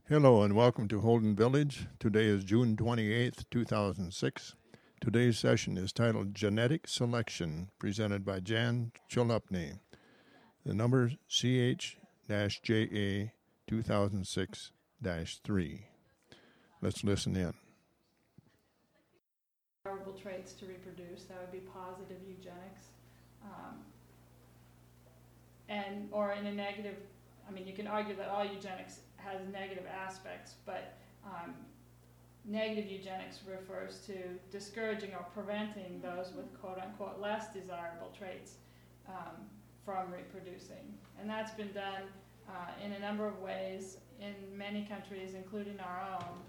Hello and welcome to Holden Village. Today is June 28th, 2006. Today's session is titled Genetic Selection, presented by Jan Chalupny. The number CH-JA 2006-3. Let's listen in. Desirable traits to reproduce, that would be positive eugenics. Or in a negative, you can argue that all eugenics has negative aspects, but negative eugenics refers to discouraging or preventing those with quote-unquote less desirable traits from reproducing. And that's been done in a number of ways in many countries, including our own.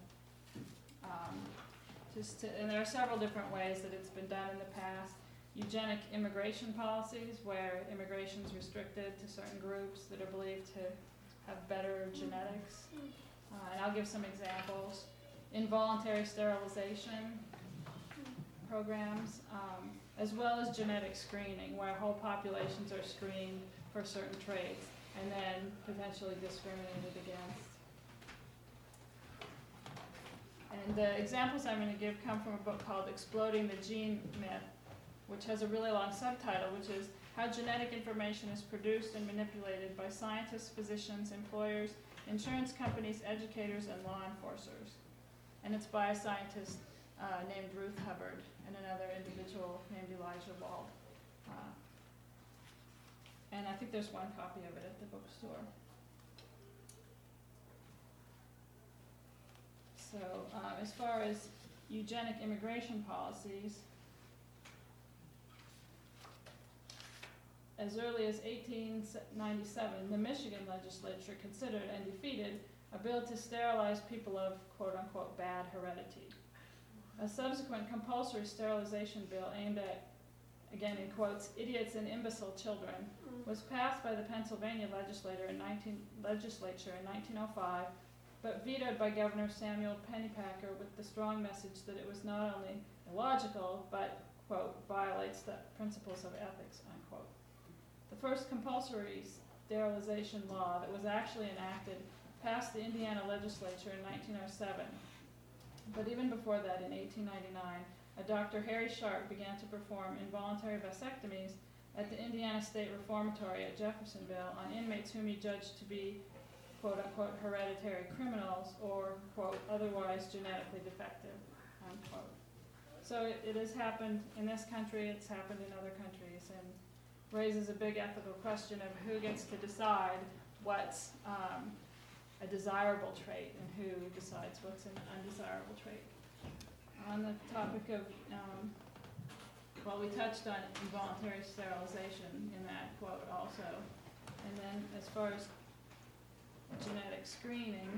And there are several different ways that it's been done in the past. Eugenic immigration policies, where immigration is restricted to certain groups that are believed to have better genetics. And I'll give some examples. Involuntary sterilization programs, as well as genetic screening, where whole populations are screened for certain traits and then potentially discriminated against. And the examples I'm going to give come from a book called Exploding the Gene Myth, which has a really long subtitle, which is How Genetic Information is Produced and Manipulated by Scientists, Physicians, Employers, Insurance Companies, Educators, and Law Enforcers. And it's by a scientist named Ruth Hubbard and another individual named Elijah Wald. And I think there's one copy of it at the bookstore. So as far as eugenic immigration policies, as early as 1897, the Michigan legislature considered and defeated a bill to sterilize people of quote-unquote bad heredity. A subsequent compulsory sterilization bill aimed at, again in quotes, idiots and imbecile children, was passed by the Pennsylvania legislature in 1905, but vetoed by Governor Samuel Pennypacker with the strong message that it was not only illogical, but, quote, violates the principles of ethics, unquote. The first compulsory sterilization law that was actually enacted passed the Indiana legislature in 1907. But even before that, in 1899, a Dr. Harry Sharp began to perform involuntary vasectomies at the Indiana State Reformatory at Jeffersonville on inmates whom he judged to be quote-unquote hereditary criminals or, quote, otherwise genetically defective, unquote. So it has happened in this country, it's happened in other countries, and raises a big ethical question of who gets to decide what's a desirable trait and who decides what's an undesirable trait. On the topic of, we touched on involuntary sterilization in that quote also. And then as far as genetic screening,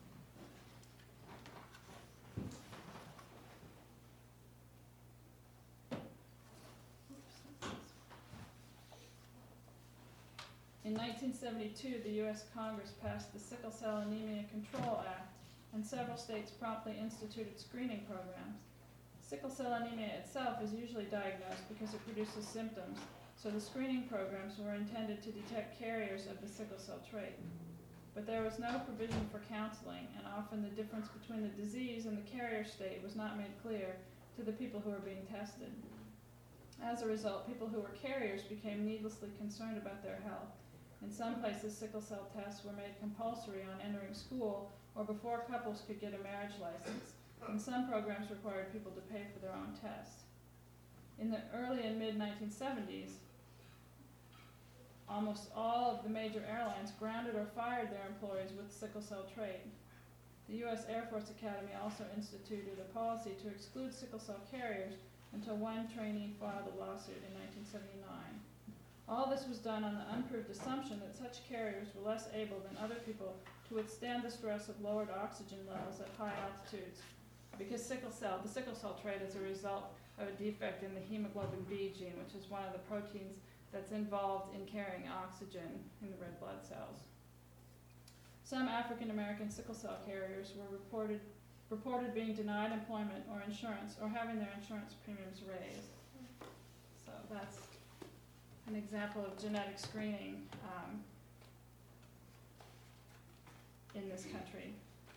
in 1972, the U.S. Congress passed the Sickle Cell Anemia Control Act, and several states promptly instituted screening programs. Sickle cell anemia itself is usually diagnosed because it produces symptoms, so the screening programs were intended to detect carriers of the sickle cell trait. But there was no provision for counseling, and often the difference between the disease and the carrier state was not made clear to the people who were being tested. As a result, people who were carriers became needlessly concerned about their health. In some places, sickle cell tests were made compulsory on entering school or before couples could get a marriage license, and some programs required people to pay for their own tests. In the early and mid-1970s, almost all of the major airlines grounded or fired their employees with sickle cell trait. The U.S. Air Force Academy also instituted a policy to exclude sickle cell carriers until one trainee filed a lawsuit in 1979. All this was done on the unproved assumption that such carriers were less able than other people to withstand the stress of lowered oxygen levels at high altitudes, because the sickle cell trait is a result of a defect in the hemoglobin B gene, which is one of the proteins that's involved in carrying oxygen in the red blood cells. Some African American sickle cell carriers were reported being denied employment or insurance, or having their insurance premiums raised. So that's an example of genetic screening in this country.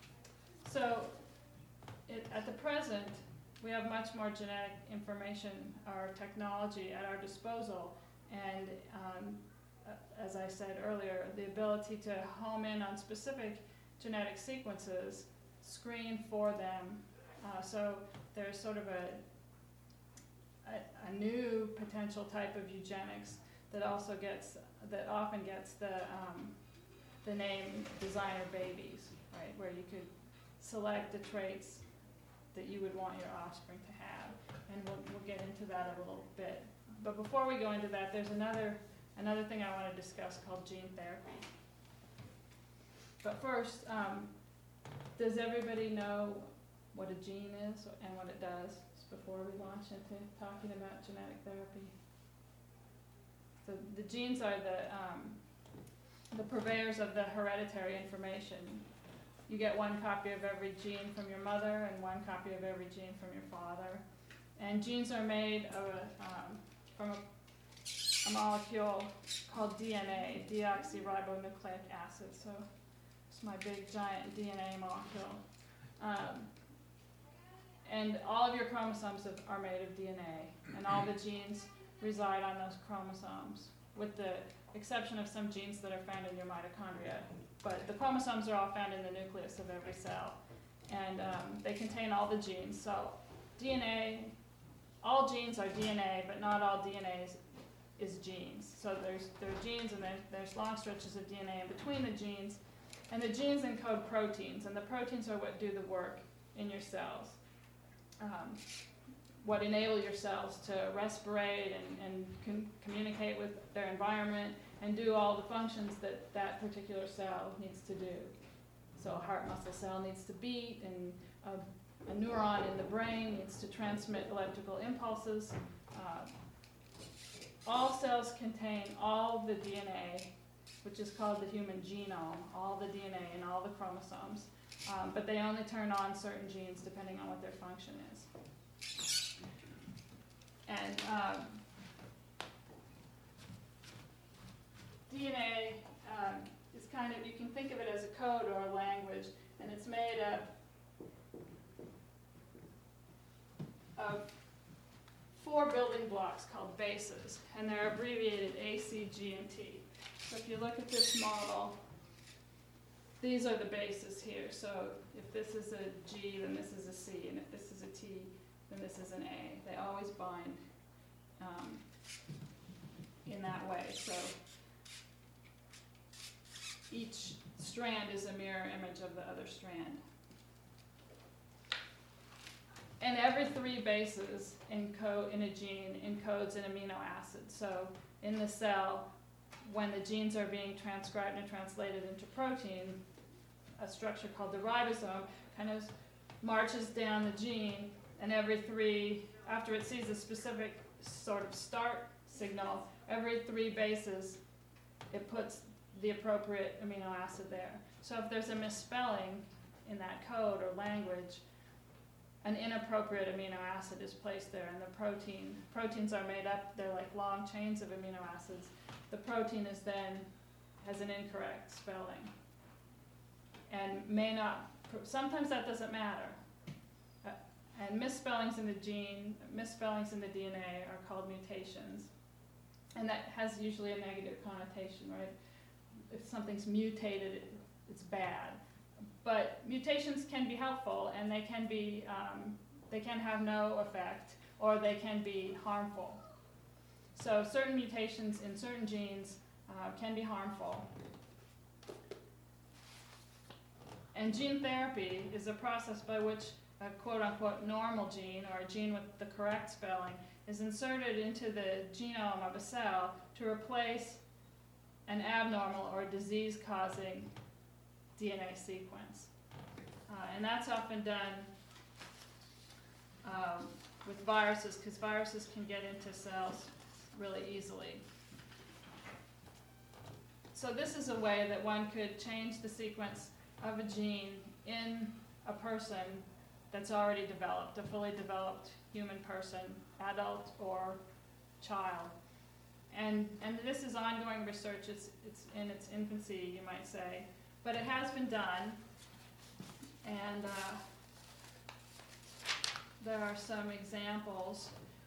So at the present, we have much more genetic information or technology at our disposal, and as I said earlier, the ability to home in on specific genetic sequences, screen for them. So there's sort of a new potential type of eugenics that often gets the name designer babies, right? Where you could select the traits that you would want your offspring to have, and we'll get into that a little bit. But before we go into that, there's another thing I want to discuss called gene therapy. But first, does everybody know what a gene is and what it does before we launch into talking about genetic therapy? So the genes are the purveyors of the hereditary information. You get one copy of every gene from your mother and one copy of every gene from your father. And genes are made from a molecule called DNA, deoxyribonucleic acid. So it's my big giant DNA molecule. And all of your chromosomes are made of DNA, and all the genes reside on those chromosomes, with the exception of some genes that are found in your mitochondria. But the chromosomes are all found in the nucleus of every cell, and they contain all the genes. So DNA, all genes are DNA, but not all DNA is genes. So there are genes, and there's long stretches of DNA in between the genes, and the genes encode proteins, and the proteins are what do the work in your cells. What enable your cells to respirate and communicate with their environment and do all the functions that particular cell needs to do. So a heart muscle cell needs to beat, and a neuron in the brain needs to transmit electrical impulses. All cells contain all the DNA, which is called the human genome, all the DNA and all the chromosomes. But they only turn on certain genes depending on what their function is. And DNA is kind of, you can think of it as a code or a language, and it's made of 4 building blocks called bases, and they're abbreviated A, C, G, and T. So if you look at this model, these are the bases here. So if this is a G, then this is a C, and if this is a T, then this is an A. They always bind in that way. So each strand is a mirror image of the other strand. And every 3 bases in a gene encodes an amino acid. So in the cell, when the genes are being transcribed and translated into protein, a structure called the ribosome kind of marches down the gene, and every 3, after it sees a specific sort of start signal, every 3 bases, it puts the appropriate amino acid there. So if there's a misspelling in that code or language, an inappropriate amino acid is placed there, and the proteins are made up, they're like long chains of amino acids. The protein is then has an incorrect spelling, and may not, sometimes that doesn't matter. And misspellings in the gene, misspellings in the DNA are called mutations. And that has usually a negative connotation, right? If something's mutated, it's bad. But mutations can be helpful, and they can have no effect, or they can be harmful. So certain mutations in certain genes can be harmful. And gene therapy is a process by which a quote-unquote normal gene, or a gene with the correct spelling, is inserted into the genome of a cell to replace an abnormal or disease-causing DNA sequence. And that's often done with viruses, because viruses can get into cells really easily. So this is a way that one could change the sequence of a gene in a person that's already developed, a fully developed human person, adult or child. And this is ongoing research. It's in its infancy, you might say, but it has been done. And there are some examples.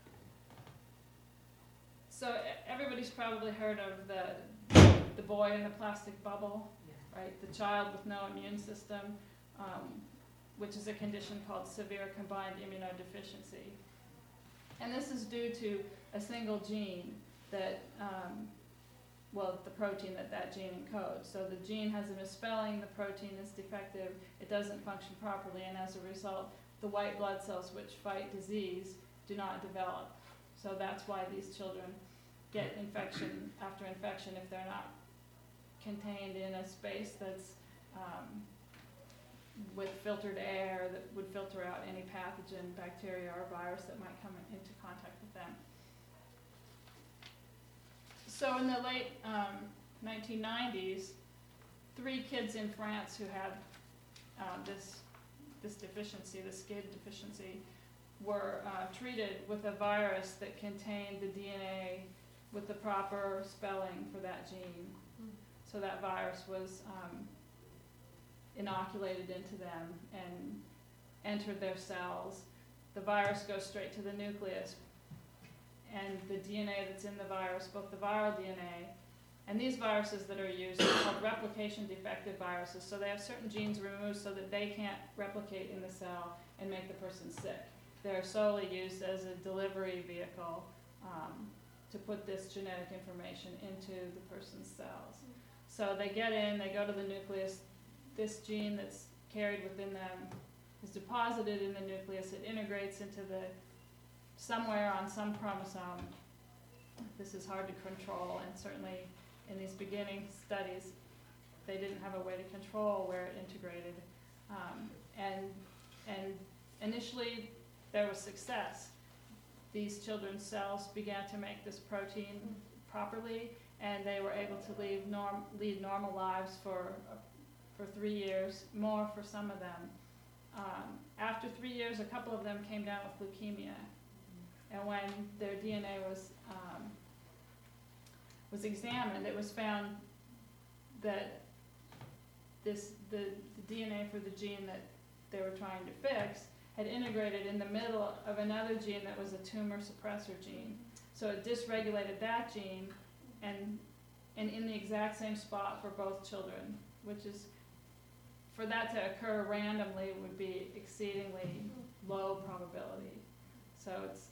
So everybody's probably heard of the boy in the plastic bubble, right? The child with no immune system, which is a condition called severe combined immunodeficiency. And this is due to a single gene that, the protein that gene encodes. So the gene has a misspelling, the protein is defective, it doesn't function properly, and as a result, the white blood cells which fight disease do not develop. So that's why these children get infection after infection if they're not contained in a space that's with filtered air that would filter out any pathogen, bacteria, or virus that might come into contact with them. So in the late 1990s, 3 kids in France who had this deficiency, the SCID deficiency, were treated with a virus that contained the DNA with the proper spelling for that gene. So that virus was inoculated into them and entered their cells. The virus goes straight to the nucleus, and the DNA that's in the virus, both the viral DNA, and these viruses that are used are called replication defective viruses. So they have certain genes removed so that they can't replicate in the cell and make the person sick. They're solely used as a delivery vehicle to put this genetic information into the person's cells. So they get in, they go to the nucleus, this gene that's carried within them is deposited in the nucleus, it integrates into somewhere on some chromosome. This is hard to control, and certainly in these beginning studies, they didn't have a way to control where it integrated. And initially, there was success. These children's cells began to make this protein properly, and they were able to lead normal lives for 3 years, more for some of them. After 3 years, a couple of them came down with leukemia, and when their DNA was examined, it was found that the DNA for the gene that they were trying to fix had integrated in the middle of another gene that was a tumor suppressor gene. So it dysregulated that gene and in the exact same spot for both children, which is, for that to occur randomly would be exceedingly low probability. So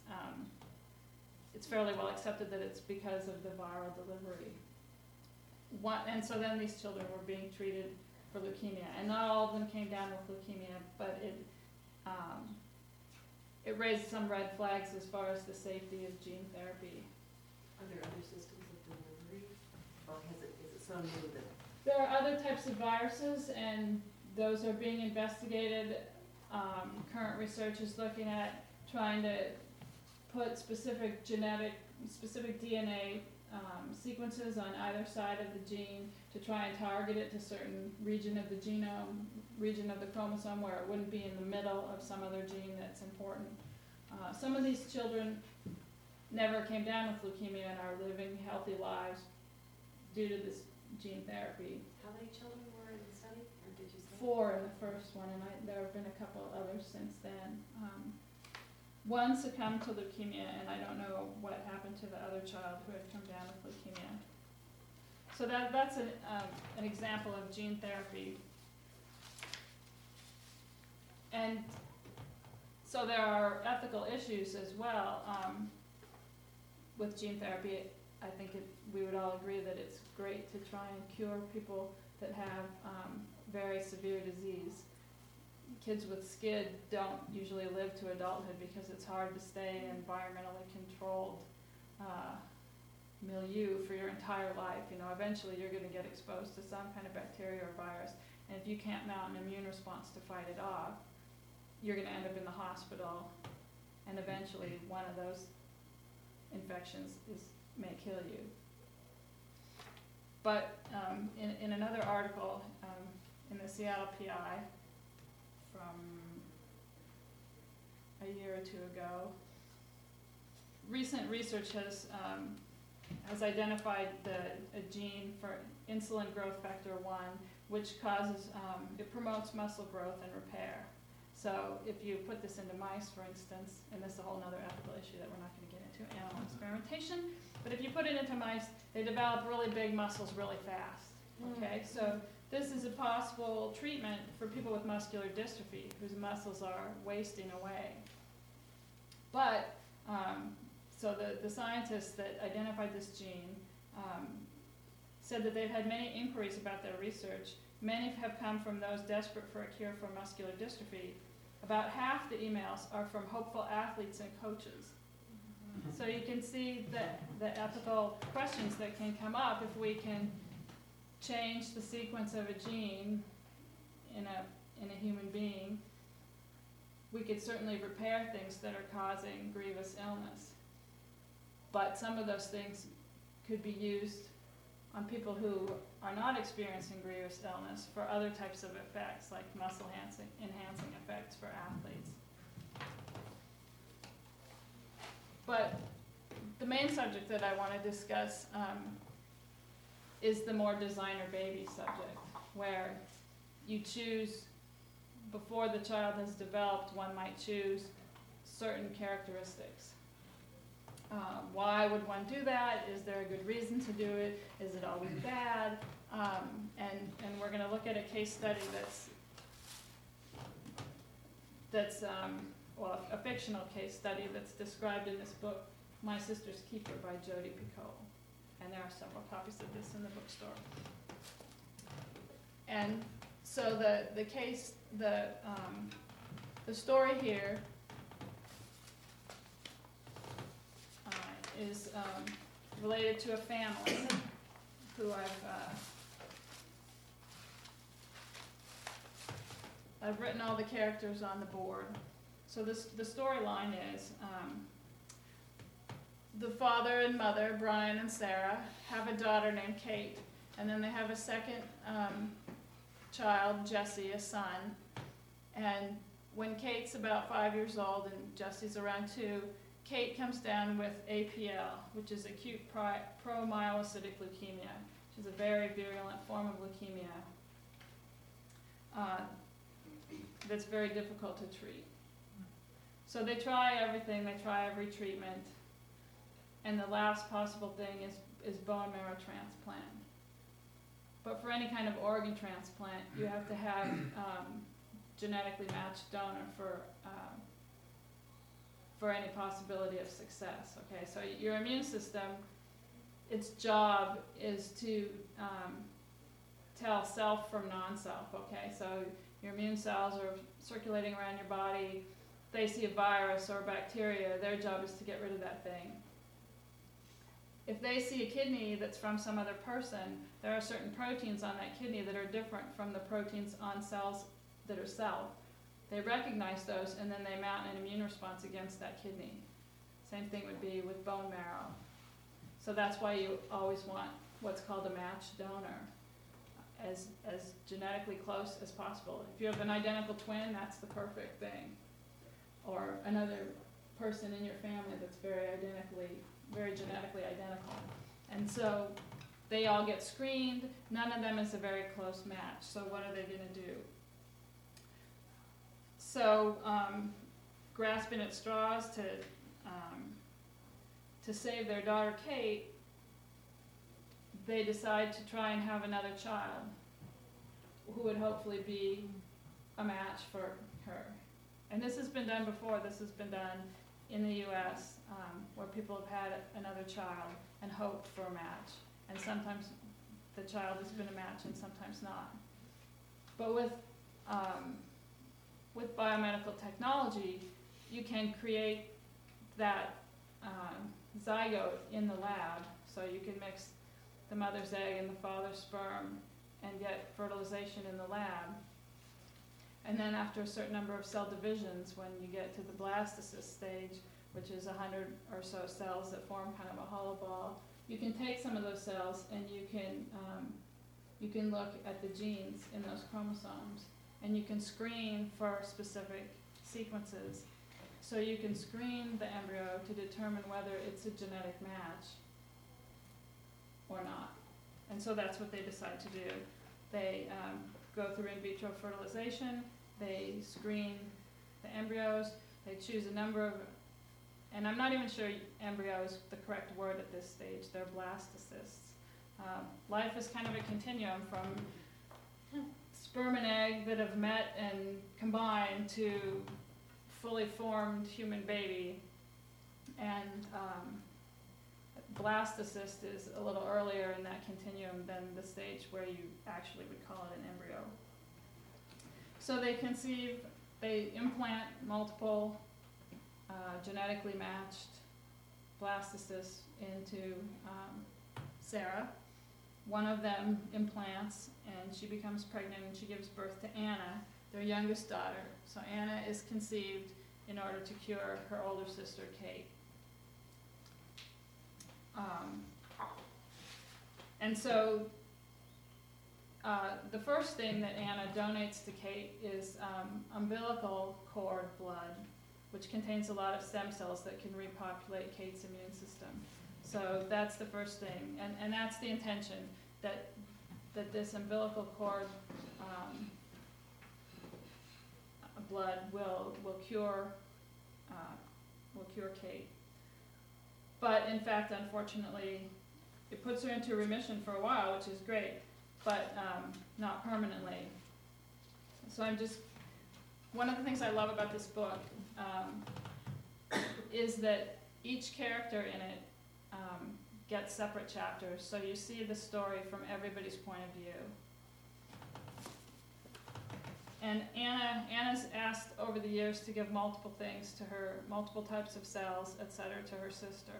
it's fairly well accepted that it's because of the viral delivery. And so then these children were being treated for leukemia, and not all of them came down with leukemia, but it raised some red flags as far as the safety of gene therapy. Are there other systems of delivery, or is it so new that? There are other types of viruses, and those are being investigated. Current research is looking at trying to put specific DNA sequences on either side of the gene to try and target it to certain region of the genome, region of the chromosome where it wouldn't be in the middle of some other gene that's important. Some of these children never came down with leukemia and are living healthy lives due to this gene therapy. How many children were in the study, or did you say? 4 in the first one, and there have been a couple others since then. One succumbed to leukemia, and I don't know what happened to the other child who had come down with leukemia. So that's an example of gene therapy. And so there are ethical issues as well with gene therapy. I think we would all agree that it's great to try and cure people that have very severe disease. Kids with SCID don't usually live to adulthood because it's hard to stay in environmentally controlled milieu for your entire life. Eventually you're going to get exposed to some kind of bacteria or virus, and if you can't mount an immune response to fight it off, you're going to end up in the hospital, and eventually one of those infections may kill you. But in another article in the Seattle PI from a year or 2 ago, recent research has identified a gene for insulin growth factor 1, which causes, it promotes muscle growth and repair. So if you put this into mice, for instance, and this is a whole other ethical issue that we're not going to get into, animal experimentation, but if you put it into mice, they develop really big muscles really fast. Okay, so this is a possible treatment for people with muscular dystrophy whose muscles are wasting away. But, so the scientists that identified this gene said that they've had many inquiries about their research. Many have come from those desperate for a cure for muscular dystrophy. About half the emails are from hopeful athletes and coaches. So you can see the ethical questions that can come up if we can change the sequence of a gene in a human being. We could certainly repair things that are causing grievous illness. But some of those things could be used on people who are not experiencing grievous illness for other types of effects, like muscle enhancing effects for athletes. But the main subject that I want to discuss is the more designer baby subject, where you choose, before the child has developed, one might choose certain characteristics. Why would one do that? Is there a good reason to do it? Is it always bad? And we're going to look at a case study that's well, a fictional case study that's described in this book, My Sister's Keeper by Jodi Picoult. And there are several copies of this in the bookstore. And so the case, the story here is related to a family who I've written all the characters on the board. So the storyline is the father and mother, Brian and Sarah, have a daughter named Kate, and then they have a second child, Jesse, a son. And when Kate's about 5 years old and Jesse's around 2, Kate comes down with APL, which is acute promyelocytic leukemia, which is a very virulent form of leukemia that's very difficult to treat. So they try everything, they try every treatment, and the last possible thing is bone marrow transplant. But for any kind of organ transplant, you have to have genetically matched donor for any possibility of success. Okay, so your immune system, its job is to tell self from non-self. Okay, so your immune cells are circulating around your body. They see a virus or a bacteria, their job is to get rid of that thing. If they see a kidney that's from some other person, there are certain proteins on that kidney that are different from the proteins on cells that are self. They recognize those, and then they mount an immune response against that kidney. Same thing would be with bone marrow. So that's why you always want what's called a matched donor, as genetically close as possible. If you have an identical twin, that's the perfect thing. Or another person in your family that's very genetically identical. And so they all get screened. None of them is a very close match. So what are they going to do? So grasping at straws to save their daughter Kate, they decide to try and have another child who would hopefully be a match for her. And this has been done before. This has been done in the U.S. Where people have had another child and hoped for a match. And sometimes the child has been a match and sometimes not. But with biomedical technology, you can create that zygote in the lab. So you can mix the mother's egg and the father's sperm and get fertilization in the lab. And then after a certain number of cell divisions, when you get to the blastocyst stage, which is 100 or so cells that form kind of a hollow ball, you can take some of those cells and you can look at the genes in those chromosomes, and you can screen for specific sequences. So you can screen the embryo to determine whether it's a genetic match or not. And so that's what they decide to do. They go through in vitro fertilization, they screen the embryos, they choose a number of, and I'm not even sure embryo is the correct word at this stage, they're blastocysts. Life is kind of a continuum from sperm and egg that have met and combined to fully formed human baby, and blastocyst is a little earlier in that continuum than the stage where you actually would call it an embryo. So they conceive, they implant multiple genetically matched blastocysts into Sarah. One of them implants and she becomes pregnant and she gives birth to Anna, their youngest daughter. So Anna is conceived in order to cure her older sister, Kate. And so the first thing that Anna donates to Kate is umbilical cord blood, which contains a lot of stem cells that can repopulate Kate's immune system. So that's the first thing, and that's the intention, that this umbilical cord blood will cure Kate. But in fact, unfortunately, it puts her into remission for a while, which is great, but not permanently. So one of the things I love about this book is that each character in it gets separate chapters, so you see the story from everybody's point of view. And Anna's asked over the years to give multiple things to her, multiple types of cells, etc., to her sister.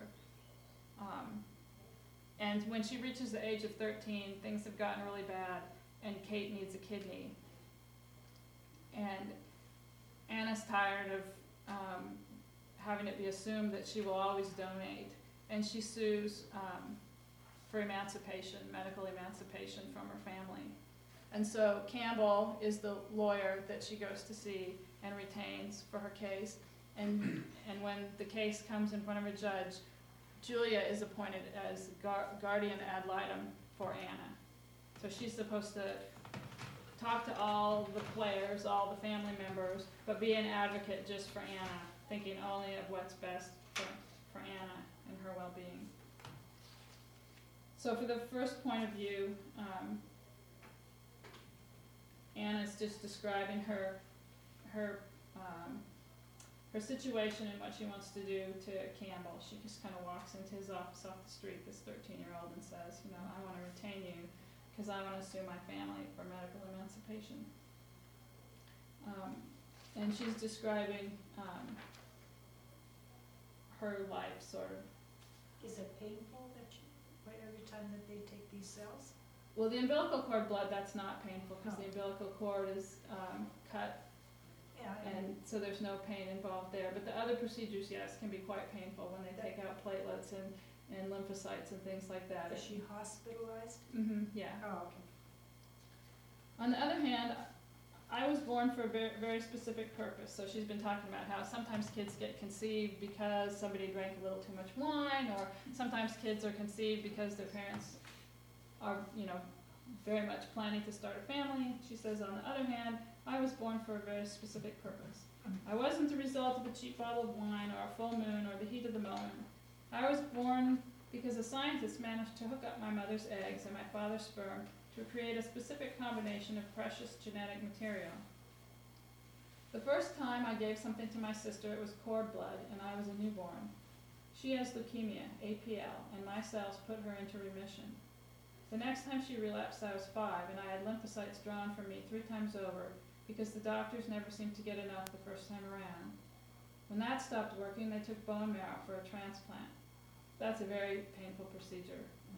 And when she reaches the age of 13, things have gotten really bad, and Kate needs a kidney. And Anna's tired of having it be assumed that she will always donate, and she sues for emancipation, medical emancipation from her family. And so Campbell is the lawyer that she goes to see and retains for her case. And when the case comes in front of a judge, Julia is appointed as guardian ad litem for Anna. So she's supposed to talk to all the players, all the family members, but be an advocate just for Anna, thinking only of what's best for Anna and her well-being. So for the first point of view, Anna's just describing her situation and what she wants to do to Campbell. She just kind of walks into his office off the street, this 13-year-old, and says, I want to retain you because I want to sue my family for medical emancipation. And she's describing her life, sort of. Is it painful right every time that they take these cells? Well, the umbilical cord blood, that's not painful because the umbilical cord is cut, and so there's no pain involved there. But the other procedures, yes, can be quite painful when they take out platelets and lymphocytes and things like that. Is she hospitalized? Mm-hmm, yeah. Oh, okay. On the other hand, I was born for a very, very specific purpose. So she's been talking about how sometimes kids get conceived because somebody drank a little too much wine, or sometimes kids are conceived because their parents are, very much planning to start a family. She says, on the other hand, I was born for a very specific purpose. I wasn't the result of a cheap bottle of wine or a full moon or the heat of the moment. I was born because a scientist managed to hook up my mother's eggs and my father's sperm to create a specific combination of precious genetic material. The first time I gave something to my sister, it was cord blood, and I was a newborn. She has leukemia, APL, and my cells put her into remission. The next time she relapsed, I was 5, and I had lymphocytes drawn from me 3 times over because the doctors never seemed to get enough the first time around. When that stopped working, they took bone marrow for a transplant. That's a very painful procedure.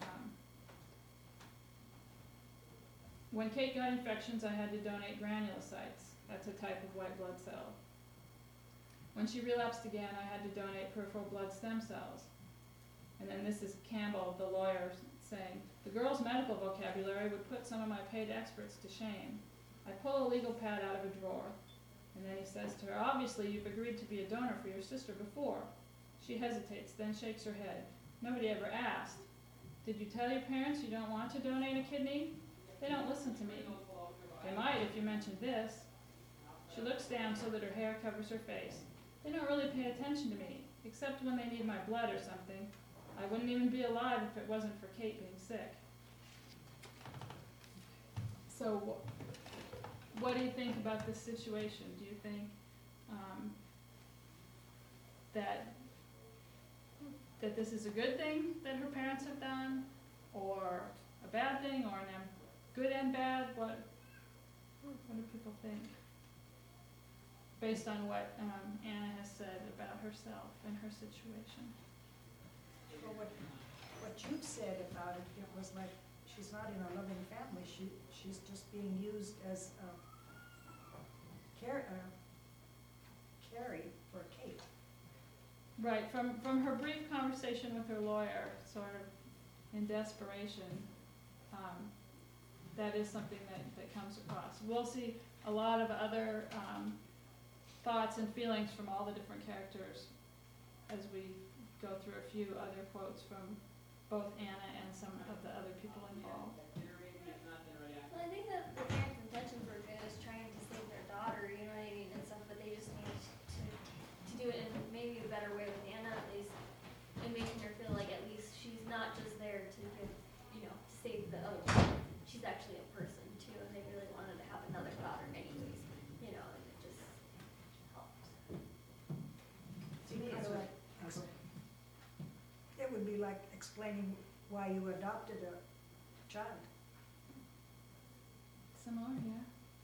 When Kate got infections, I had to donate granulocytes. That's a type of white blood cell. When she relapsed again, I had to donate peripheral blood stem cells. And then this is Campbell, the lawyer, saying, the girl's medical vocabulary would put some of my paid experts to shame. I pull a legal pad out of a drawer, and then he says to her, obviously you've agreed to be a donor for your sister before. She hesitates, then shakes her head. Nobody ever asked. Did you tell your parents you don't want to donate a kidney? They don't listen to me. They might if you mention this. She looks down so that her hair covers her face. They don't really pay attention to me, except when they need my blood or something. I wouldn't even be alive if it wasn't for Kate being sick. So, what do you think about this situation? Do you think that this is a good thing that her parents have done, or a bad thing, or good and bad? What do people think? Based on what Anna has said about herself and her situation. Well, what you said about it, it was like, she's not in a loving family, she's just being used as a carry for Kate. Right, from her brief conversation with her lawyer, sort of in desperation, that is something that comes across. We'll see a lot of other thoughts and feelings from all the different characters as we go through a few other quotes from both Anna and some of the other people involved. Well, I think that the parents' intentions were good, is trying to save their daughter, you know what I mean, and stuff, but they just needed to do it in maybe a better way with Anna, at least, and making her feel like at least she's not just there to give, to save the other one. She's actually a person too, and they really wanted to have another daughter anyways, and it just helped. To me, it's like, It would be like explaining why you adopted a child. Similar, yeah.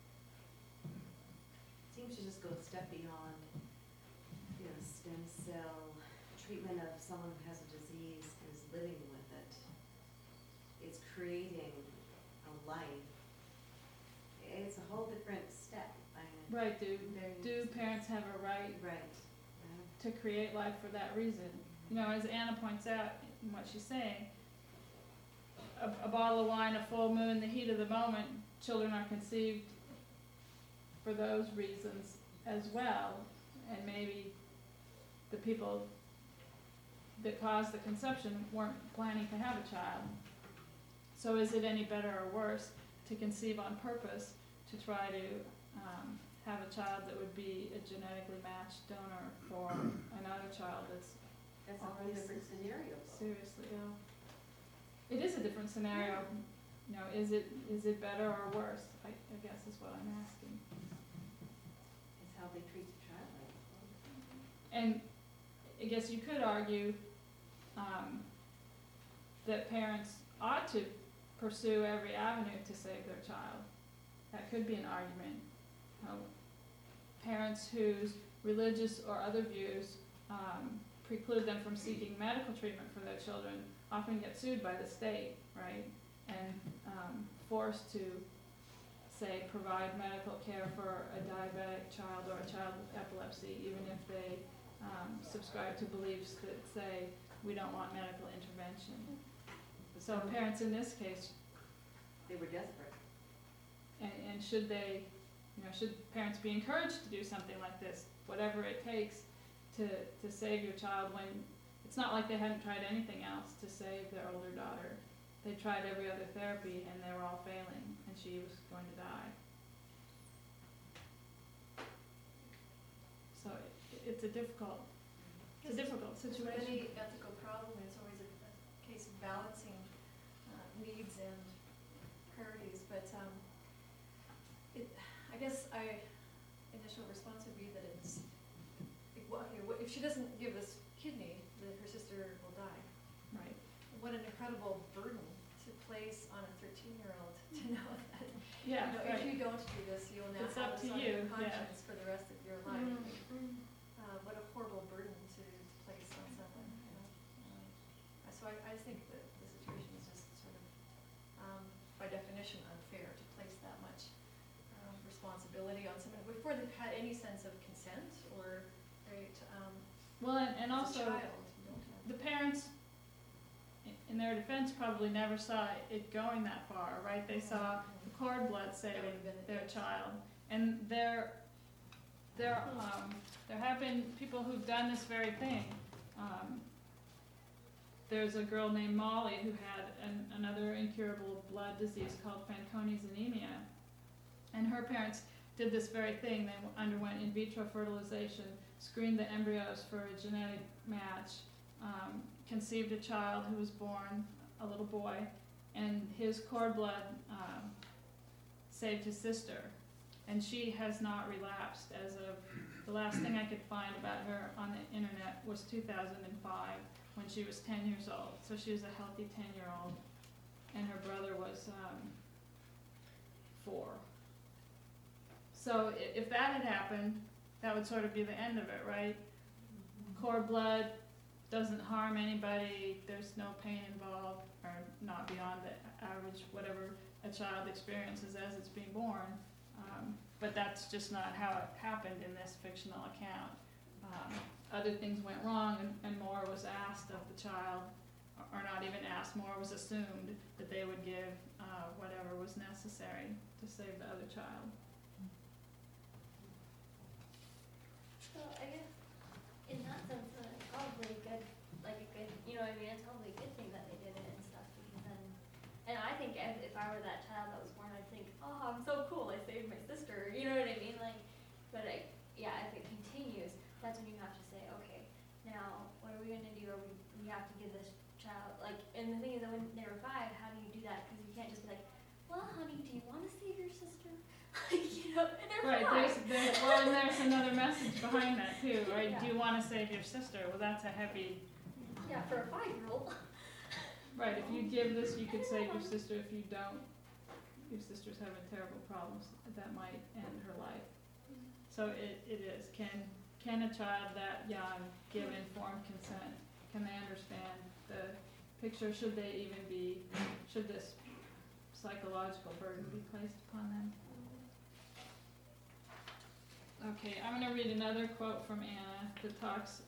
seems to just go a step beyond, stem cell treatment of someone who has a disease is living with it. It's creating a life. It's a whole different step. Right, do parents have a right Right. to create life for that reason? As Anna points out in what she's saying, a bottle of wine, a full moon, the heat of the moment, children are conceived for those reasons as well, and maybe the people that caused the conception weren't planning to have a child. So is it any better or worse to conceive on purpose to try to have a child that would be a genetically matched donor for another child that's That's a whole different scenario. seriously ill? It is a different scenario. Is it better or worse? I guess is what I'm asking. It's how they treat the child. And I guess you could argue that parents ought to pursue every avenue to save their child. That could be an argument. Parents whose religious or other views preclude them from seeking medical treatment for their children often get sued by the state, right? And forced to, say, provide medical care for a diabetic child or a child with epilepsy, even if they subscribe to beliefs that say we don't want medical intervention. So parents in this case, They were desperate. and should they, should parents be encouraged to do something like this, whatever it takes to save your child, when it's not like they hadn't tried anything else to save their older daughter. They tried every other therapy and they were all failing, and she was going to die. So it's a difficult situation. With any ethical problem, it's always a case of balancing needs and priorities, but I guess initial response would be that it's, if she doesn't give this kidney, then her sister will die. Right. What an incredible burden to place on a 13-year-old to know that, Yeah, if right. you don't do this, you'll now It's have up this to on you, your yeah. conscience for the rest of your life. What a horrible burden to place on someone, So I just think that the situation is just sort of, by definition, unfair to place that much responsibility on someone before they've had any sense of consent or, right, Well, and as a also, child, you don't have. the parents, in their defense, probably never saw it going that far, right? They saw the cord blood saving would've been their it. child, and there have been people who've done this very thing. there's a girl named Molly who had another incurable blood disease called Fanconi's anemia. And her parents did this very thing. They underwent in vitro fertilization, screened the embryos for a genetic match, conceived a child who was born, a little boy, and his cord blood saved his sister. And she has not relapsed as of, the last thing I could find about her on the internet was 2005, when she was 10 years old. So she was a healthy 10-year-old, and her brother was 4. So if that had happened, that would sort of be the end of it, right? Cord blood doesn't harm anybody, there's no pain involved, or not beyond the average, whatever a child experiences as it's being born. But that's just not how it happened in this fictional account. Other things went wrong, and more was asked of the child, or not even asked, more was assumed that they would give whatever was necessary to save the other child. So I guess in that sense, it's probably good, like a good, you know what I mean, it's probably a good thing that they did it and stuff, because then, and I think if I were that child that was born, I'd think, oh, I'm so cool, I saved my sister, you know what I mean, like, but yeah, if it continues, that's when you have to say, okay, now, what are we gonna do, we have to give this child, like, and the thing is that when they're 5, how do you do that, because you can't just be like, well, honey, do you wanna save your sister? Like, you know, and they're Right, 5. well, and there's another message behind that too, right? Yeah. Do you want to save your sister? Well, that's a heavy, Yeah, for a 5-year-old. right, if you give this, you could save your sister. If you don't, your sister's having terrible problems that might end her life. So it is, can a child that young give informed consent? Can they understand the picture? Should this psychological burden be placed upon them? Okay, I'm going to read another quote from Anna that talks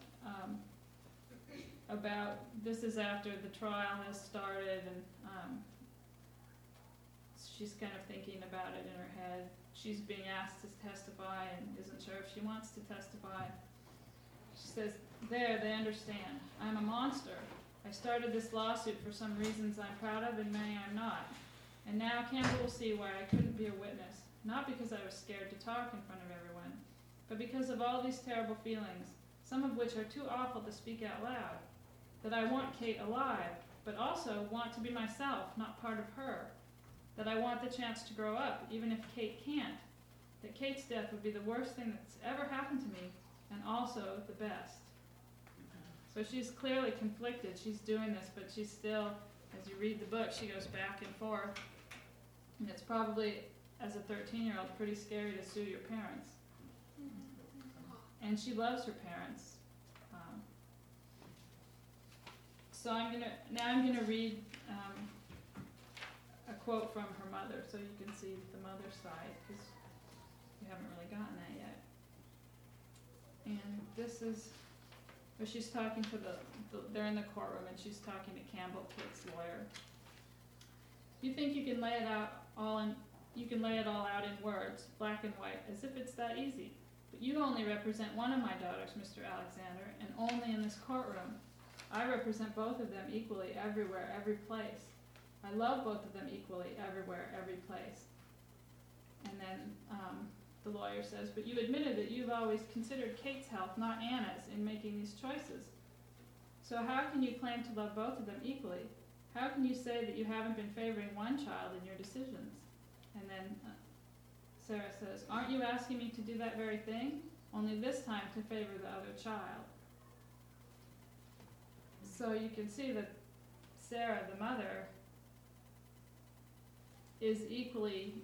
about, this is after the trial has started, and she's kind of thinking about it in her head. She's being asked to testify and isn't sure if she wants to testify. She says, there, they understand. I'm a monster. I started this lawsuit for some reasons I'm proud of and many I'm not. And now Campbell will see why I couldn't be a witness, not because I was scared to talk in front of everyone, but because of all these terrible feelings, some of which are too awful to speak out loud. That I want Kate alive, but also want to be myself, not part of her. That I want the chance to grow up, even if Kate can't. That Kate's death would be the worst thing that's ever happened to me, and also the best. So she's clearly conflicted. She's doing this, but she's still, as you read the book, she goes back and forth. And it's probably, as a 13-year-old, pretty scary to sue your parents. And she loves her parents. So I'm gonna read a quote from her mother, so you can see the mother's side, because you haven't really gotten that yet. And this is, where she's talking to they're in the courtroom, and she's talking to Campbell, Kate's lawyer. You think you can lay it all out in words, black and white, as if it's that easy. But you only represent one of my daughters, Mr. Alexander, and only in this courtroom. I represent both of them equally, everywhere, every place. I love both of them equally, everywhere, every place. And then the lawyer says, but you admitted that you've always considered Kate's health, not Anna's, in making these choices. So how can you claim to love both of them equally? How can you say that you haven't been favoring one child in your decisions? And then Sarah says, aren't you asking me to do that very thing? Only this time to favor the other child. So you can see that Sarah, the mother, is equally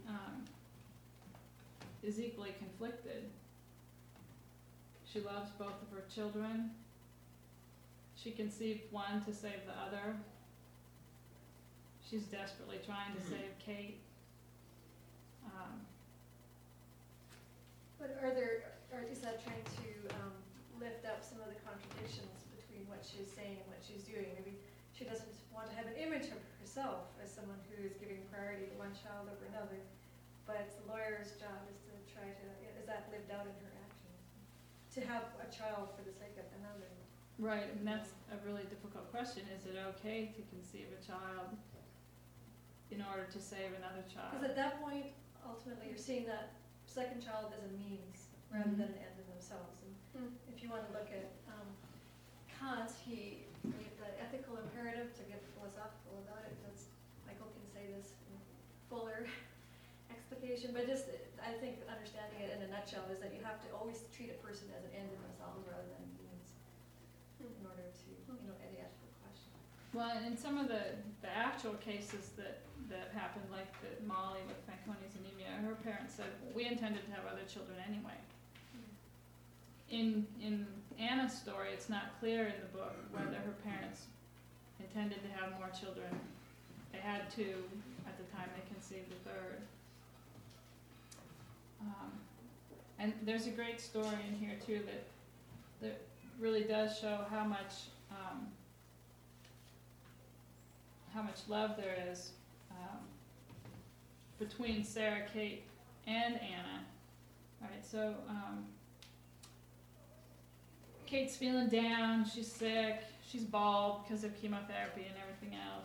conflicted. She loves both of her children. She conceived one to save the other. She's desperately trying to save Kate. But or is that trying to lift up some of the contradictions between what she's saying and what she's doing? Maybe she doesn't want to have an image of herself as someone who is giving priority to one child over another, but the lawyer's job is to try to, is that lived out in her actions? To have a child for the sake of another. Right, and that's a really difficult question. Is it okay to conceive a child in order to save another child? Because at that point, ultimately, you're seeing that second child as a means rather than an end in themselves. And if you want to look at Kant, the ethical imperative, to get philosophical about it, that's, Michael can say this in fuller explication, but just, I think understanding it in a nutshell is that you have to always treat a person as an end in themselves rather than a means in order to, any ethical question. Well, in some of the actual cases that happened, like the Molly with Fanconi's anemia, her parents said, we intended to have other children anyway. In Anna's story, it's not clear in the book whether her parents intended to have more children. They had two at the time they conceived the third. And there's a great story in here too that really does show how much love there is between Sarah, Kate, and Anna. All right, so Kate's feeling down, she's sick, she's bald because of chemotherapy and everything else.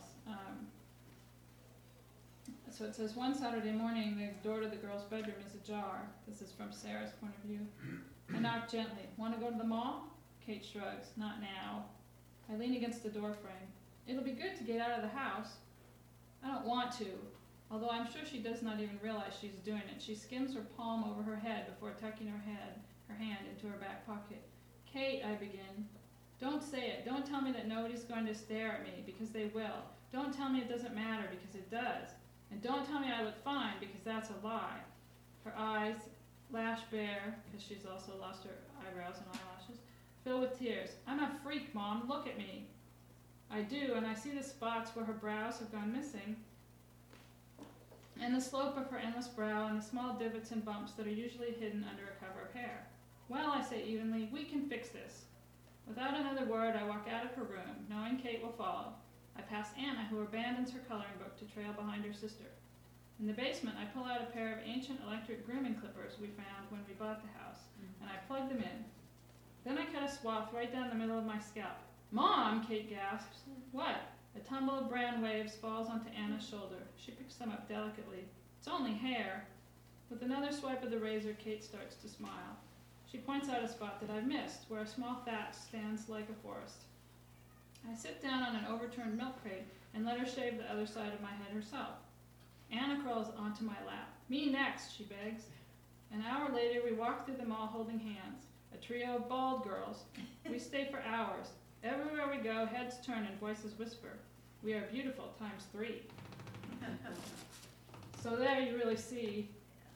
So it says, one Saturday morning, the door to the girl's bedroom is ajar. This is from Sarah's point of view. I knock gently. Want to go to the mall? Kate shrugs. Not now. I lean against the door frame. It'll be good to get out of the house. I don't want to, although I'm sure she does not even realize she's doing it. She skims her palm over her head before tucking her hand into her back pocket. Kate, I begin. Don't say it. Don't tell me that nobody's going to stare at me, because they will. Don't tell me it doesn't matter, because it does. And don't tell me I look fine, because that's a lie. Her eyes, lash bare, because she's also lost her eyebrows and eyelashes, fill with tears. I'm a freak, Mom. Look at me. I do, and I see the spots where her brows have gone missing, and the slope of her endless brow, and the small divots and bumps that are usually hidden under a cover of hair. Well, I say evenly, we can fix this. Without another word, I walk out of her room, knowing Kate will follow. I pass Anna, who abandons her coloring book to trail behind her sister. In the basement, I pull out a pair of ancient electric grooming clippers we found when we bought the house, and I plug them in. Then I cut a swath right down the middle of my scalp. Mom, Kate gasps. What? A tumble of brown waves falls onto Anna's shoulder. She picks them up delicately. It's only hair. With another swipe of the razor, Kate starts to smile. She points out a spot that I've missed, where a small thatch stands like a forest. I sit down on an overturned milk crate and let her shave the other side of my head herself. Anna crawls onto my lap. Me next, she begs. An hour later, we walk through the mall holding hands, a trio of bald girls. We stay for hours. Everywhere we go, heads turn and voices whisper. We are beautiful times 3. So there you really see,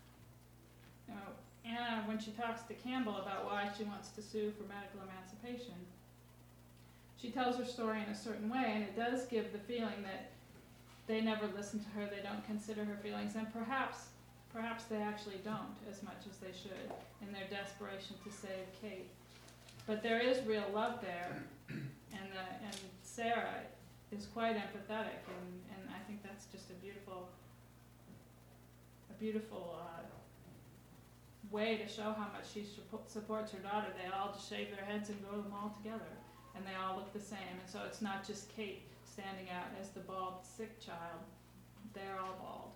Anna, when she talks to Campbell about why she wants to sue for medical emancipation, she tells her story in a certain way, and it does give the feeling that they never listen to her, they don't consider her feelings, and perhaps they actually don't as much as they should in their desperation to save Kate. But there is real love there, and Sarah is quite empathetic, and I think that's just a beautiful way to show how much she supports her daughter. They all just shave their heads and go to the mall together, and they all look the same. And so it's not just Kate standing out as the bald, sick child. They're all bald.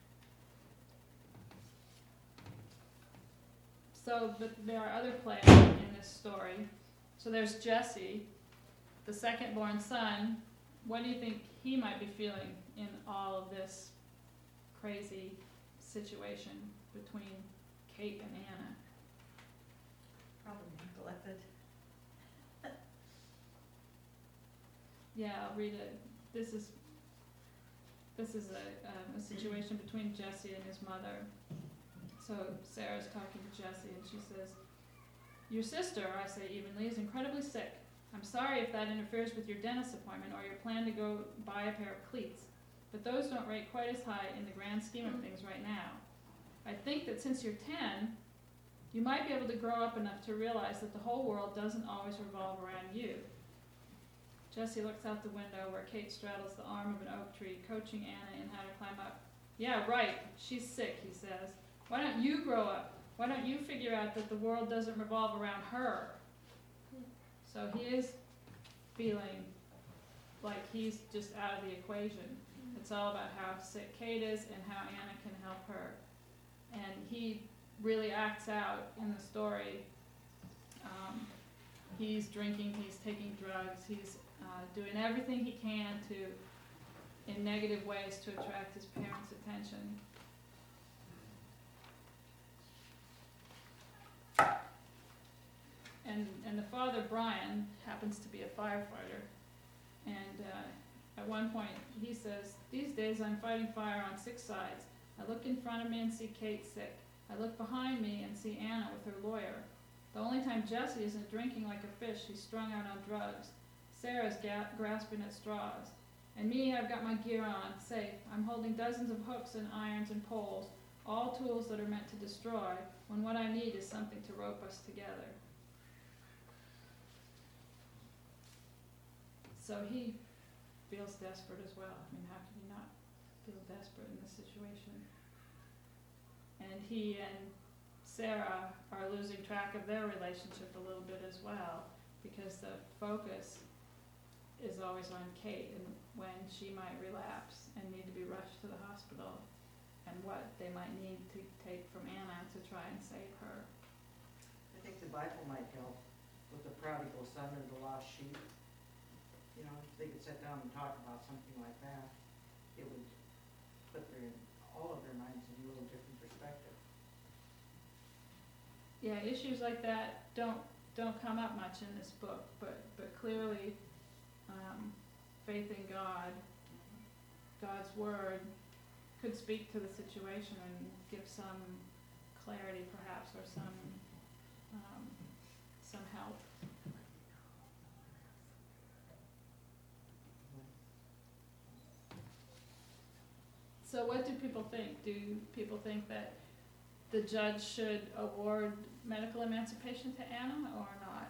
So, but there are other players in this story. So there's Jesse, the second-born son. What do you think he might be feeling in all of this crazy situation between Kate and Anna? Probably neglected. Yeah, I'll read it. This is a situation between Jesse and his mother. So Sarah's talking to Jesse, and she says, "Your sister," I say evenly, "is incredibly sick. I'm sorry if that interferes with your dentist appointment or your plan to go buy a pair of cleats, but those don't rate quite as high in the grand scheme of things right now. I think that since you're 10, you might be able to grow up enough to realize that the whole world doesn't always revolve around you." Jesse looks out the window where Kate straddles the arm of an oak tree, coaching Anna in how to climb up. "Yeah, right. She's sick," he says. "Why don't you grow up? Why don't you figure out that the world doesn't revolve around her?" So he is feeling like he's just out of the equation. It's all about how sick Kate is and how Anna can help her. And he really acts out in the story. He's drinking, he's taking drugs, he's doing everything he can to, in negative ways, to attract his parents' attention. And the father, Brian, happens to be a firefighter. And at one point he says, "These days I'm fighting fire on 6 sides. I look in front of me and see Kate sick. I look behind me and see Anna with her lawyer. The only time Jesse isn't drinking like a fish, he's strung out on drugs. Sarah's grasping at straws. And me, I've got my gear on, safe. I'm holding dozens of hooks and irons and poles, all tools that are meant to destroy, when what I need is something to rope us together." So he feels desperate as well. I mean, how could he not feel desperate in this situation? And he and Sarah are losing track of their relationship a little bit as well, because the focus is always on Kate and when she might relapse and need to be rushed to the hospital, and what they might need to take from Anna to try and save her. I think the Bible might help with the prodigal son or the lost sheep. You know, if they could sit down and talk about something like that, it would put all of their minds in a little different perspective. Yeah, issues like that don't come up much in this book, but clearly, faith in God, God's word, could speak to the situation and give some clarity, perhaps, or some help. So what do people think? Do people think that the judge should award medical emancipation to Anna or not?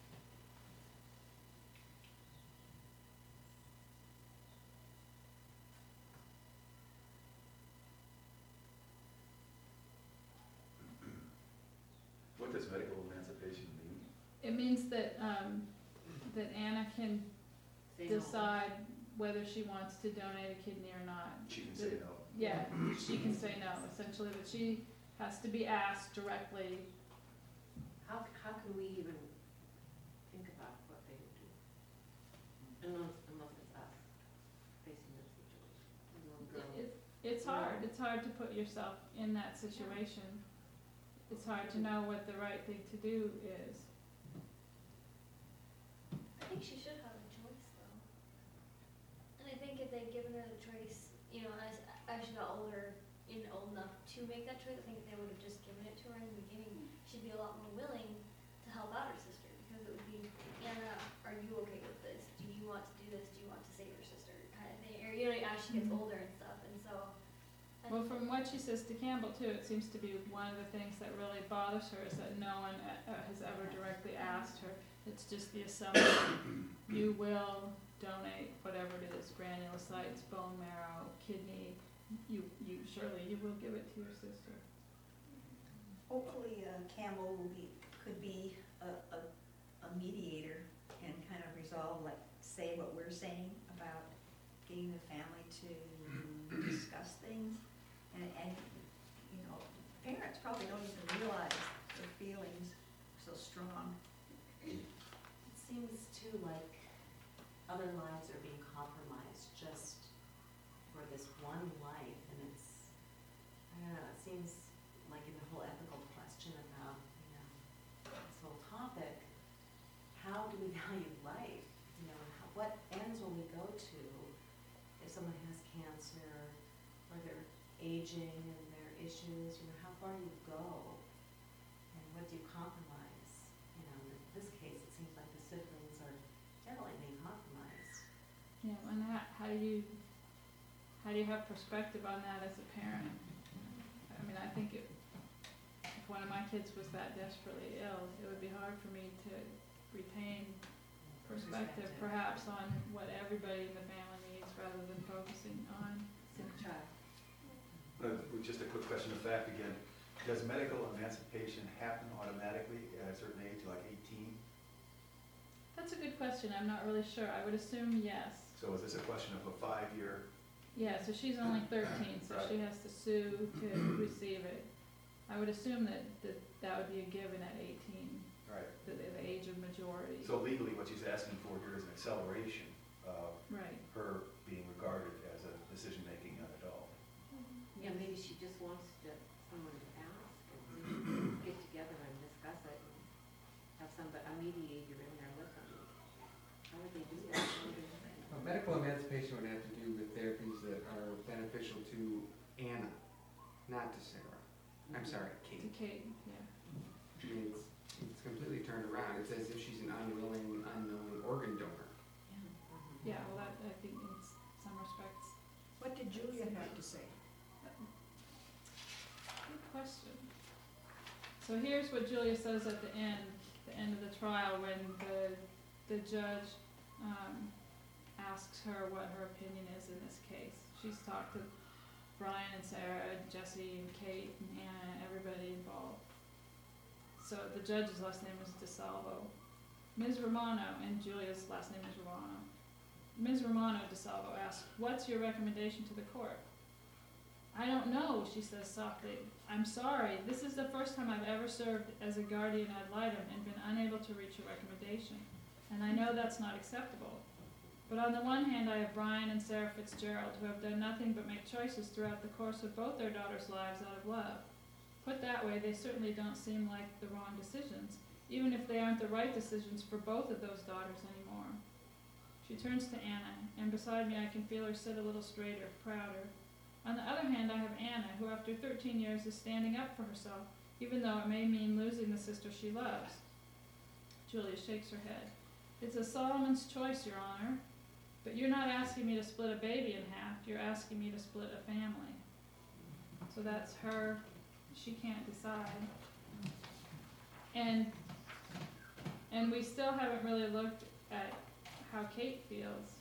What does medical emancipation mean? It means that that Anna can Say no. decide whether she wants to donate a kidney or not. She can say no. Yeah, she can say no, essentially, but she has to be asked directly. How can we even think about what they would do? Unless it's us facing this situation. A little girl. It's hard. It's hard to put yourself in that situation. It's hard to know what the right thing to do is. I think she should have a choice though. And I think if they'd given her the choice, you know, as she got older and old enough to make that choice, I think if they would have just given it to her in the beginning, she'd be a lot more willing to help out her sister, because it would be, Anna, are you okay with this? Do you want to do this? Do you want to save your sister? Kind of thing. Or, you know, as she gets older and stuff. And so, Well, from what she says to Campbell too, it seems to be one of the things that really bothers her is that no one has ever directly asked her. It's just the assumption you will donate whatever it is, granulocytes, bone marrow, kidney. You surely you will give it to your sister. Hopefully Campbell could be a mediator and kind of resolve, like, say what we're saying about getting the family to discuss things. And you know, parents probably don't even realize their feelings so strong. It seems too like other lives are being compromised just for this one life, and it's, I don't know, it seems like in the whole ethical question about, you know, this whole topic, how do we value life? You know, what ends will we go to if someone has cancer or they're aging and their issues, you know, how far do you go and what do you compromise? You know, in this case, it seems like the siblings are generally being compromised. Yeah, and how do you have perspective on that as a parent? I mean, I think if one of my kids was that desperately ill, it would be hard for me to retain perspective perhaps on what everybody in the family needs rather than focusing on the child. Just a quick question of fact again. Does medical emancipation happen automatically at a certain age, like 18? That's a good question, I'm not really sure, I would assume yes. So is this a question of a 5-year? Yeah, so she's only 13, so she has to sue to receive it. I would assume that would be a given at 18, Right. the age of majority. So legally, what she's asking for here is an acceleration of Right. her being regarded as a decision-making young adult. Yeah, maybe she just wants someone to ask, and get together and discuss it, and have a mediator in there with them. How would they do that? Medical emancipation would have to do with therapies that are beneficial to Anna, not to Sarah. I'm sorry, To Kate. Kate, yeah. I mean, it's completely turned around. It's as if she's an unwilling, unknowing organ donor. Yeah, well, that, I think in some respects. What did Julia have to say? Good question. So here's what Julia says at the end of the trial, when the judge asks her what her opinion is in this case. She's talked to Brian and Sarah, and Jesse and Kate and Anna and everybody involved. So the judge's last name is DeSalvo. Ms. Romano, and Julia's last name is Romano. Ms. Romano DeSalvo asks, "What's your recommendation to the court?" "I don't know," she says softly. "I'm sorry. This is the first time I've ever served as a guardian ad litem and been unable to reach a recommendation. And I know that's not acceptable. But on the one hand, I have Brian and Sarah Fitzgerald, who have done nothing but make choices throughout the course of both their daughters' lives out of love. Put that way, they certainly don't seem like the wrong decisions, even if they aren't the right decisions for both of those daughters anymore." She turns to Anna, and beside me I can feel her sit a little straighter, prouder. "On the other hand, I have Anna, who after 13 years is standing up for herself, even though it may mean losing the sister she loves." Julia shakes her head. "It's a Solomon's choice, Your Honor. But you're not asking me to split a baby in half, you're asking me to split a family." So that's her, she can't decide. And we still haven't really looked at how Kate feels.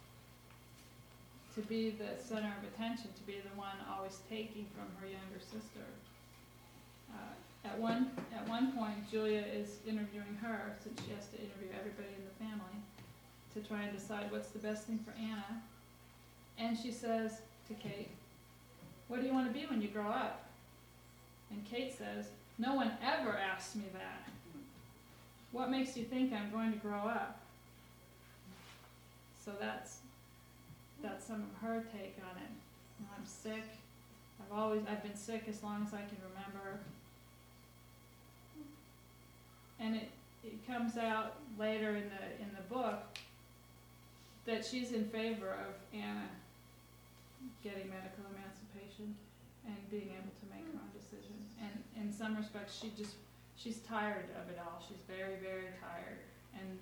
To be the center of attention, to be the one always taking from her younger sister. At one point, Julia is interviewing her, since she has to interview everybody in the family, to try and decide what's the best thing for Anna. And she says to Kate, "What do you want to be when you grow up?" And Kate says, "No one ever asks me that. What makes you think I'm going to grow up?" So that's some of her take on it. I'm sick. I've been sick as long as I can remember. And it comes out later in the book that she's in favor of Anna getting medical emancipation and being able to make her own decision. And in some respects, she's tired of it all. She's very, very tired, and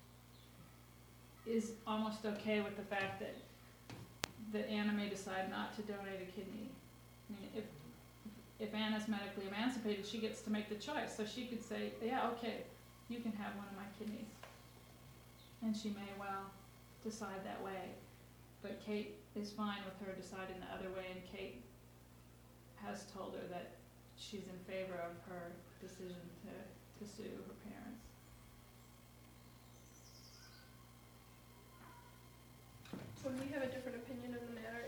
is almost okay with the fact that Anna may decide not to donate a kidney. I mean, if Anna's medically emancipated, she gets to make the choice. So she could say, "Yeah, okay, you can have one of my kidneys." And she may well decide that way. But Kate is fine with her deciding the other way, and Kate has told her that she's in favor of her decision to sue her parents. Would we have a different opinion in the matter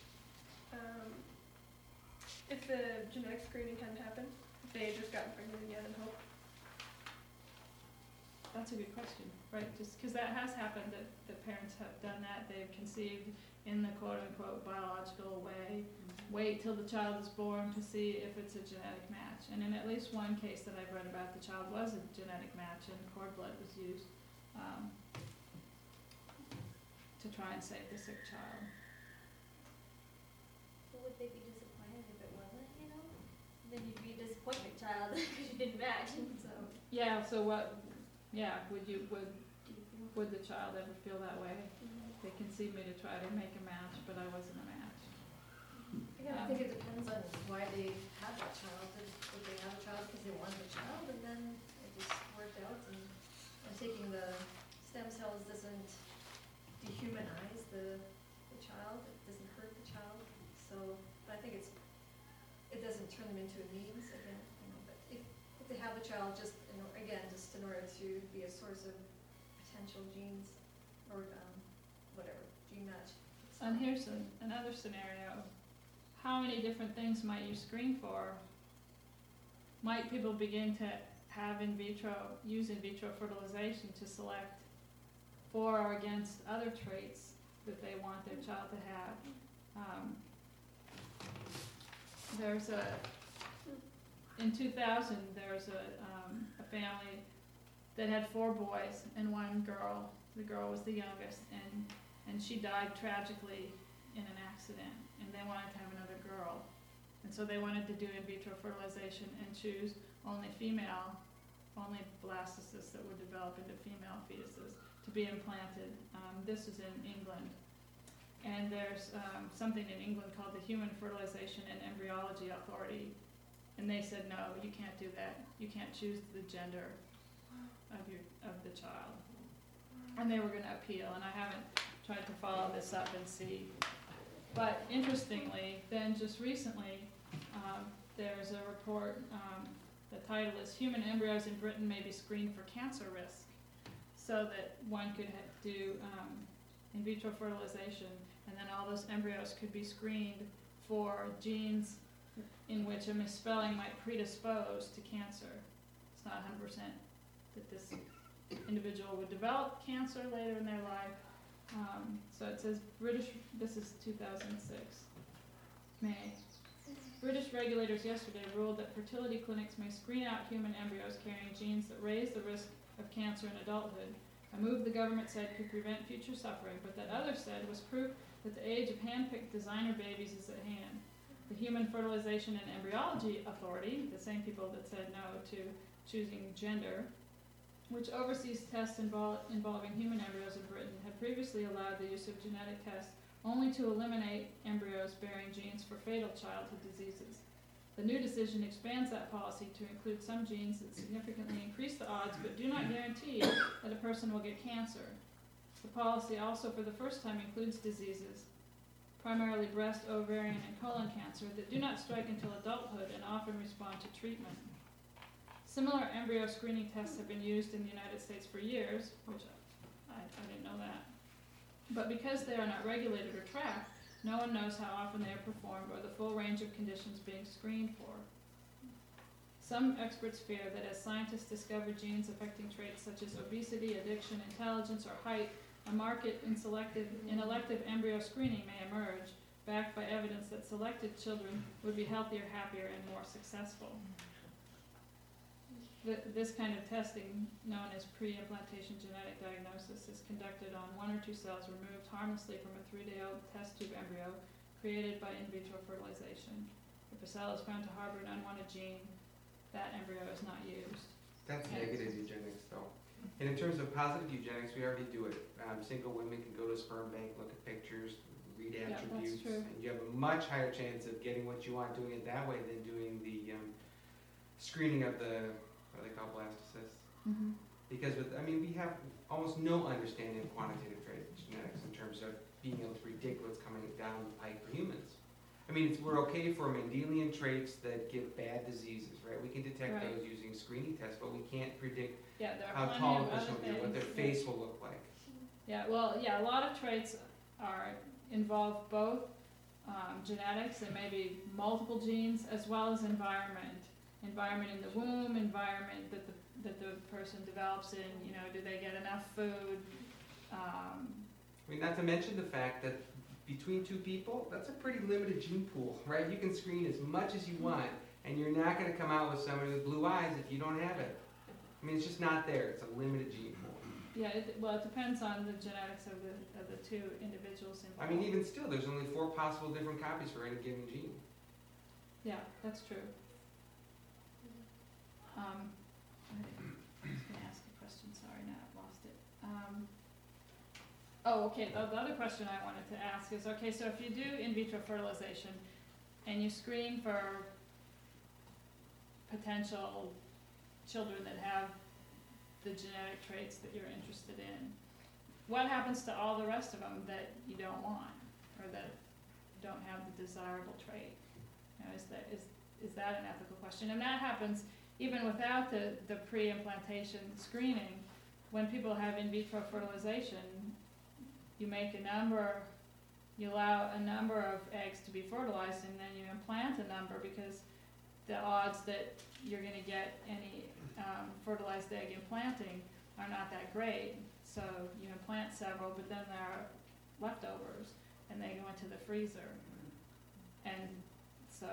if the genetic screening hadn't happened? If they had just gotten pregnant again and hope? That's a good question, right? Just because that has happened, that the parents have done that. They've conceived in the quote-unquote biological way. Wait till the child is born to see if it's a genetic match. And in at least one case that I've read about, the child was a genetic match, and cord blood was used to try and save the sick child. But would they be disappointed if it wasn't, you know? Then you'd be a disappointment child because you didn't match, and so. Yeah, so would the child ever feel that way? They conceived me to try to make a match, but I wasn't a match. Again, I think it depends on why they had that child. Did they have a child because they wanted a child, and then it just worked out, and taking the stem cells doesn't dehumanize the child, it doesn't hurt the child, so, but I think it doesn't turn them into a means again, you know, but if they have the child just in order to be a source of potential genes or, whatever, gene match. And here's another scenario. How many different things might you screen for? Might people begin to use in vitro fertilization to select for or against other traits that they want their child to have? In 2000, there was a family that had 4 boys and 1 girl. The girl was the youngest, and she died tragically in an accident, and they wanted to have another girl. And so they wanted to do in vitro fertilization and choose only blastocysts that would develop into female fetuses to be implanted. This is in England. And there's something in England called the Human Fertilization and Embryology Authority. And they said, no, you can't do that. You can't choose the gender of the child. And they were going to appeal, and I haven't tried to follow this up and see. But interestingly, then just recently, there's a report, the title is Human Embryos in Britain May Be Screened for Cancer Risk, so that one could do in vitro fertilization, and then all those embryos could be screened for genes in which a misspelling might predispose to cancer. It's not 100% that this individual would develop cancer later in their life. So it says this is 2006, May. British regulators yesterday ruled that fertility clinics may screen out human embryos carrying genes that raise the risk of cancer in adulthood, a move the government said could prevent future suffering, but that others said was proof that the age of hand-picked designer babies is at hand. The Human Fertilization and Embryology Authority, the same people that said no to choosing gender, which oversees tests involving human embryos in Britain, had previously allowed the use of genetic tests only to eliminate embryos bearing genes for fatal childhood diseases. The new decision expands that policy to include some genes that significantly increase the odds but do not guarantee that a person will get cancer. The policy also, for the first time, includes diseases, primarily breast, ovarian, and colon cancer, that do not strike until adulthood and often respond to treatment. Similar embryo screening tests have been used in the United States for years, which I didn't know that. But because they are not regulated or tracked, no one knows how often they are performed or the full range of conditions being screened for. Some experts fear that as scientists discover genes affecting traits such as obesity, addiction, intelligence, or height, a market in elective embryo screening may emerge, backed by evidence that selected children would be healthier, happier, and more successful. This kind of testing, known as pre-implantation genetic diagnosis, is conducted on 1 or 2 cells removed harmlessly from a 3-day-old test tube embryo created by in vitro fertilization. If a cell is found to harbor an unwanted gene, that embryo is not used. That's negative eugenics, though. And in terms of positive eugenics, we already do it. Single women can go to a sperm bank, look at pictures, read attributes, and you have a much higher chance of getting what you want doing it that way than doing the screening of the what they call blastocysts. Mm-hmm. Because we have almost no understanding of quantitative genetics in terms of being able to predict what's coming down the pike for humans. We're okay for Mendelian traits that give bad diseases, right? We can detect those using screening tests, but we can't predict how tall a person will be, what their face will look like. A lot of traits involve both genetics and maybe multiple genes, as well as environment in the womb, environment that the person develops in. Do they get enough food? Not to mention the fact that between 2 people, that's a pretty limited gene pool, right? You can screen as much as you want, and you're not going to come out with somebody with blue eyes if you don't have it. It's just not there. It's a limited gene pool. Yeah, it depends on the genetics of the 2 individuals involved. Even still, there's only 4 possible different copies for any given gene. Yeah, that's true. I was going to ask a question. Sorry, now I've lost it. The other question I wanted to ask is, so if you do in vitro fertilization and you screen for potential children that have the genetic traits that you're interested in, what happens to all the rest of them that you don't want or that don't have the desirable trait? Is that an ethical question? And that happens even without the pre-implantation screening. when people have in vitro fertilization, you allow a number of eggs to be fertilized, and then you implant a number, because the odds that you're going to get any fertilized egg implanting are not that great. So you implant several, but then there are leftovers, and they go into the freezer. And so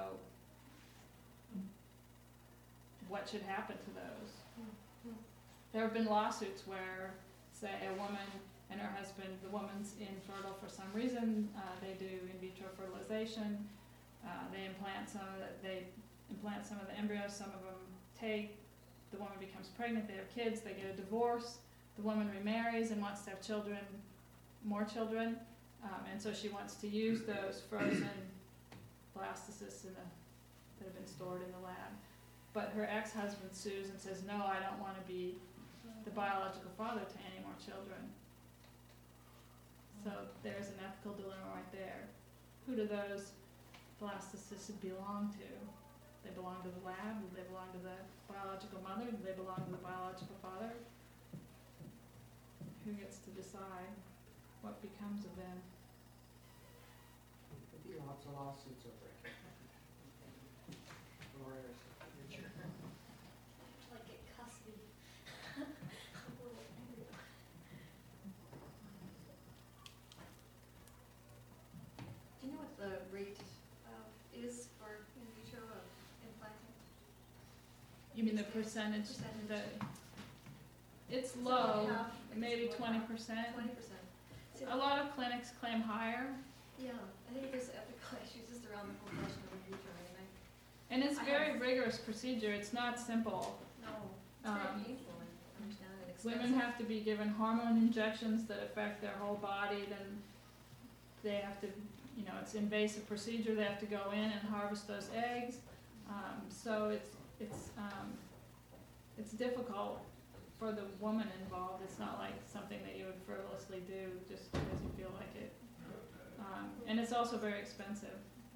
what should happen to those? There have been lawsuits where, say, a woman and her husband, the woman's infertile for some reason, they do in vitro fertilization, they implant some of the embryos, some of them take, the woman becomes pregnant, they have kids, they get a divorce, the woman remarries and wants to have children, more children, and so she wants to use those frozen blastocysts that have been stored in the lab. But her ex-husband sues and says, no, I don't want to be the biological father to any more children. So there's an ethical dilemma right there. Who do those blastocysts belong to? They belong to the lab? Do they belong to the biological mother? Do they belong to the biological father? Who gets to decide what becomes of them? There'll be lots of lawsuits over it. Lawyers, future. Like get custody. Do you know what the rate is for in vitro of implanting? You mean the percentage? Percentage. It's Is it low, half? Like, maybe is it 20%. 20%. A lot of clinics claim higher, Yeah, I think there's ethical issues just around the whole question of in vitro, and it's I very have- rigorous procedure. It's not simple. no, it's very Um, painful and understand and expensive. Women have to be given hormone injections that affect their whole body, then they have to, it's invasive procedure, they have to go in and harvest those eggs. So it's difficult for the woman involved. It's not like something that you would frivolously do just because you feel like it. And it's also very expensive.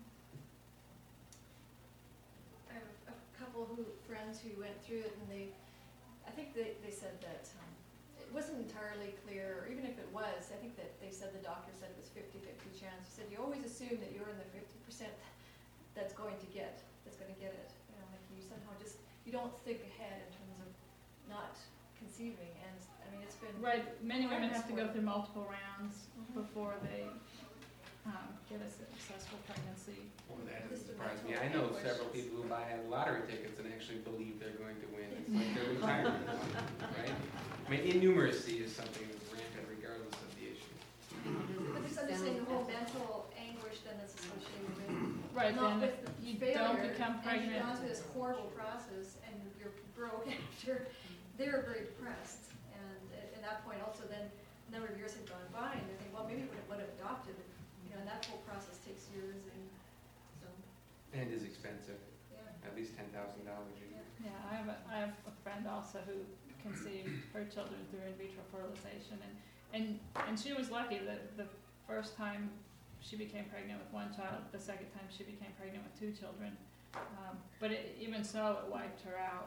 I have a couple friends who went through it, and I think they said that it wasn't entirely clear, or even if it was, I think that they said the doctor said it was 50-50 chance. He said you always assume that you're in the 50% that's going to get it. Like you somehow you don't think ahead in terms of not conceiving, and I mean it's been Right, many women horrendous have to for go them. through multiple rounds Mhm. before they get a successful pregnancy. Well, that Just doesn't the surprise me. mental I know anguish several is- people who buy lottery tickets and actually believe they're going to win. It's like their retirement fund, right? I mean, innumeracy is something that's rampant regardless of the issue. But just understanding the whole mental anguish then that's associated with Right, not then with you failure, don't become and you've pregnant. gone through this horrible process and you're broke after, they're very depressed. And at that point also then, a number of years had gone by and they think, well, maybe we would have adopted, and that whole process takes years and so, And is expensive, yeah. at least $10,000 a year. Yeah, I have a friend also who conceived her children through in vitro fertilization, and she was lucky that the first time she became pregnant with one child, the second time she became pregnant with 2 children. But even so, it wiped her out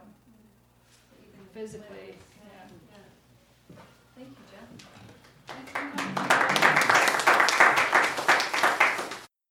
Even physically. yeah, Yeah. yeah. Thank you, Jen. Thanks for coming.